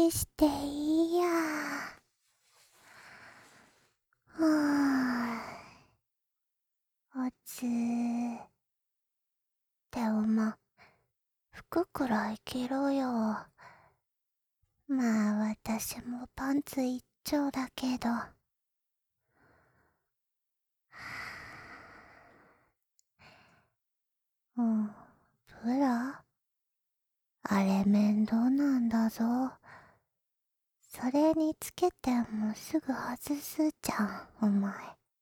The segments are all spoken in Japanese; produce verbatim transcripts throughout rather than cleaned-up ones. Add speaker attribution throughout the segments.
Speaker 1: りしていいや。はぁ、おつー。でもま、服くらい着ろよ。まあ私もパンツ一丁だけど。うん、ブラ？あれ面倒なんだぞ。それにつけてもすぐ外すじゃん、お前。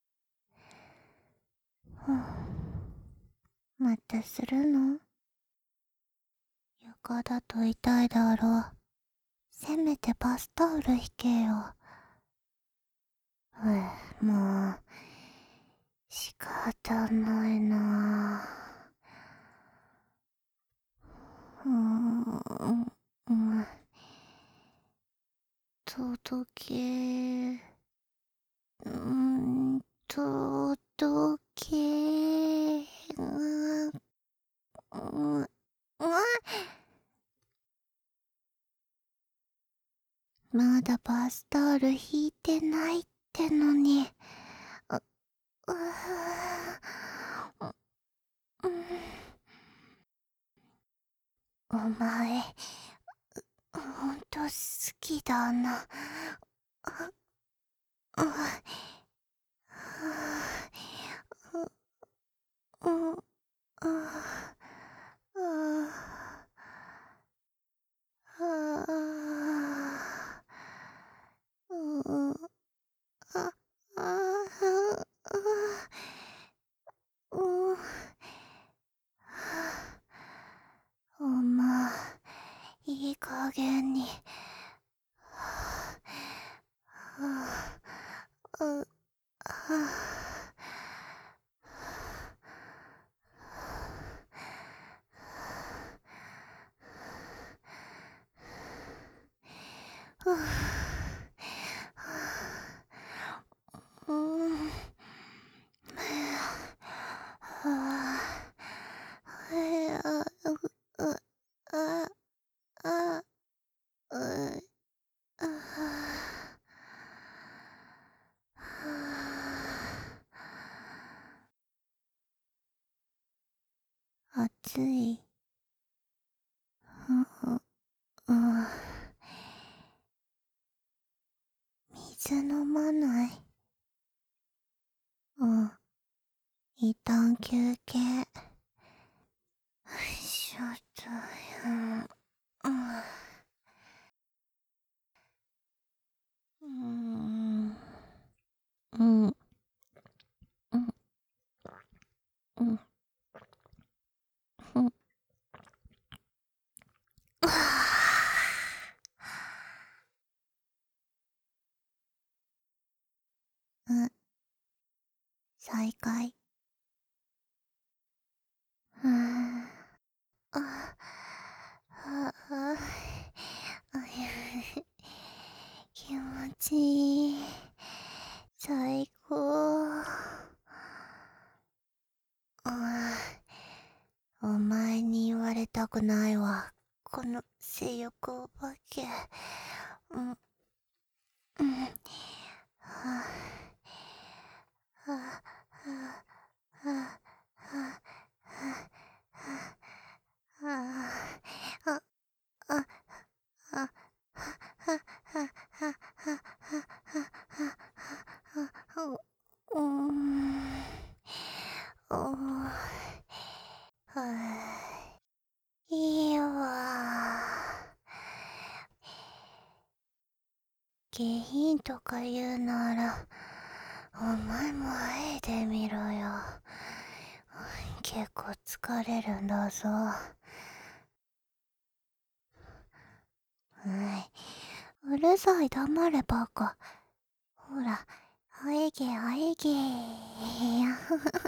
Speaker 1: ふん、またするの？床だと痛いだろう。せめてバスタオル引けよ。うぅ、もう、仕方ないなぁ。うーん、うん。届け、うーん、届け、うーん、うーまだバスタオル引いてないってのに。う、うぅ、う、うん。お前、ほんと好きだな。あ、あ、はぁ、う、うん、あ、ああ、ああ、うう、あ、ああ、う、う、お前、いい加減に。はぁ、はぁ、う、はぁ、ふぅ、うーん、はぁ、はや、う、う、あ、あ、う、あはぁ、暑い。う、う、うん。水飲まない？うん。一旦休憩。よいしょっと、うん、うん。うーん。うん。うん。うん。ふん。はぁ。うん。再開。はぁ。あ、はあ、気持ちいい。最高。お前に言われたくないわ。この性欲お化け。うん。うん。はぁ。はぁ、はぁ、はぁ、はぁ、はぁ、はぁ、あ、あ、あ、は、は、は、は、は、は、は、は、うーん。おー、はぁ、いいわ。下品とか言うなら、お前もあえてみろよ。結構疲れるんだぞ。はい。うるさい、黙れバカ。ほら、あえげあえげー。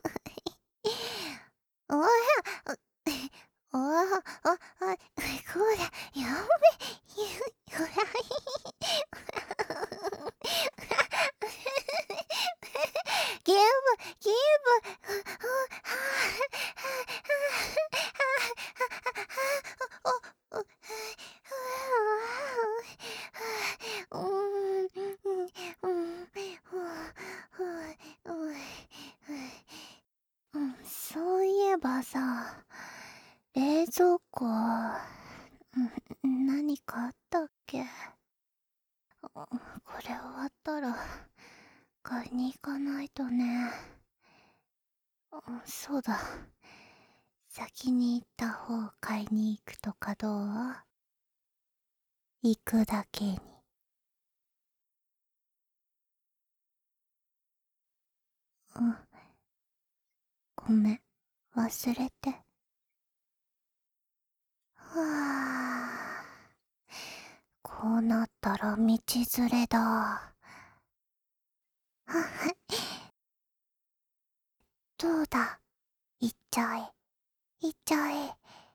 Speaker 1: おは、おは、あ、あ、こら、やめ、ほら、ゲーム、ゲーム、 ばさ、冷蔵庫、ん何かあったっけ？これ終わったら買いに行かないとね。そうだ。先に行った方買いに行くとかどう？行くだけに。うん。ごめん、忘れて。はあ。こうなったら道連れだ。どうだ、行っちゃえ、行っちゃえ。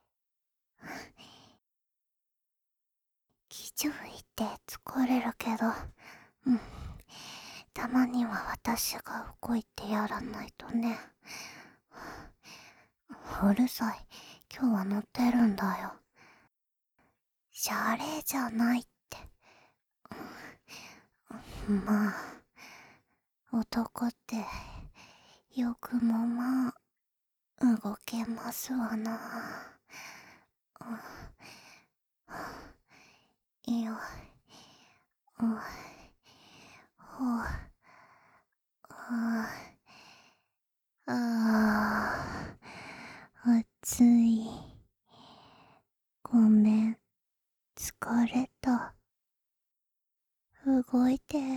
Speaker 1: 気づいて疲れるけど、うん。たまには私が動いてやらないとね。うるさい。今日は乗ってるんだよ。シャレじゃないって。まあ、男ってよくもまあ動けますわな。いや、う、ほ、あ、あ、暑い。ごめん、疲れた。動いて。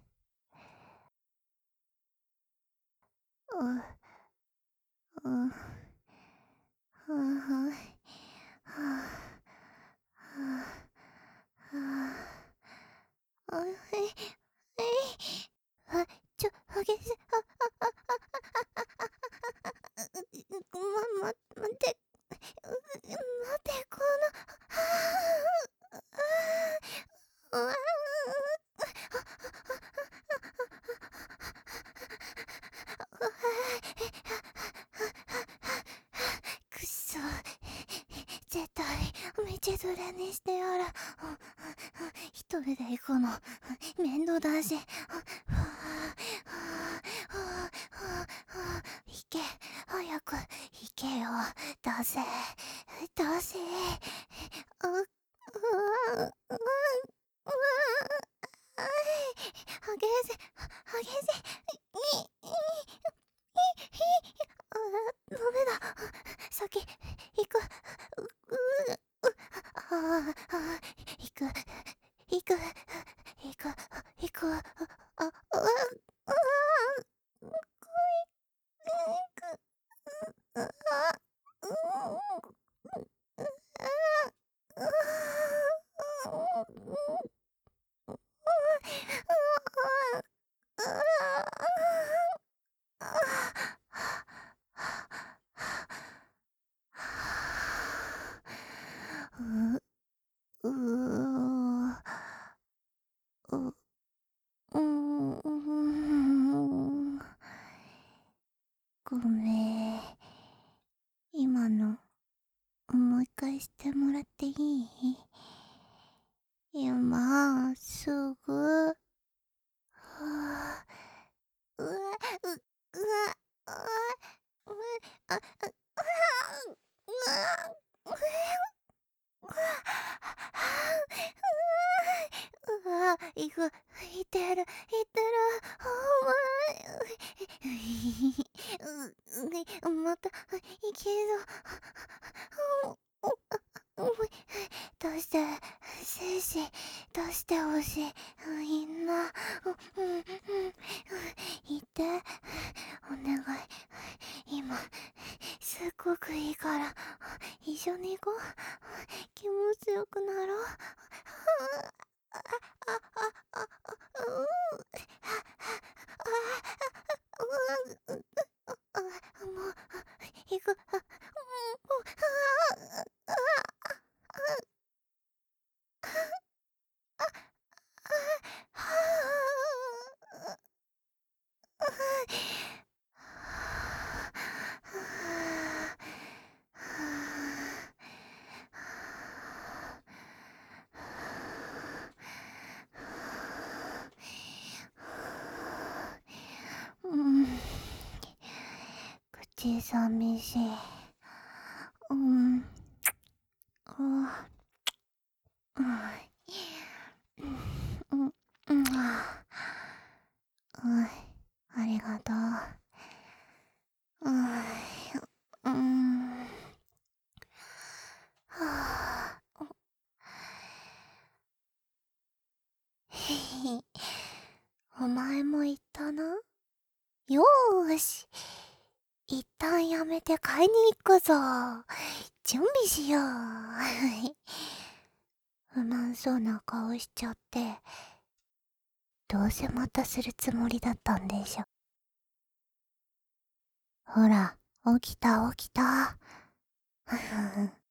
Speaker 1: う、う、はあ、はあ、はあ、はあ、あ、え、え、あ、ちょ、激しい、あ、あ、あ、あ、あ、あ、ま、ま、待って、う、待って、この、はあ、うわくっそ、絶対道連れにしてやる。一人で行くの面倒だし。行け、早く行けよ。出せ、出せ。う、うわ、うわ、うわ、激しい、激しい。い、い、あ、ダメだ。先、行く。う、う、う、ああ、行く、行く、行く、行く。あ、あ、う、あ、行く、あ、う、う、う、う、うーん。ごめん。今の、もう一回してもらっていい？今、すぐ。はあ、うわ、う、うわ、うわ、うわ、あ、あ、うわ、うわ、うわ、いく、いてる、いてる、お前、う、う、また、いけるぞ、お、お、出して、精子、出してほしい、みんな、うん、うん、いて、お願い、今、すっごくいいから、一緒に行こう、気持ちよくなろう。あ、あ、あ、あ、あ、う、あ、もう、行く、あ、もう、あ、うん、口寂しい。 一旦やめて買いに行くぞ。準備しよう。不満そうな顔しちゃって、どうせまたするつもりだったんでしょ。ほら、起きた起きた。ふふふ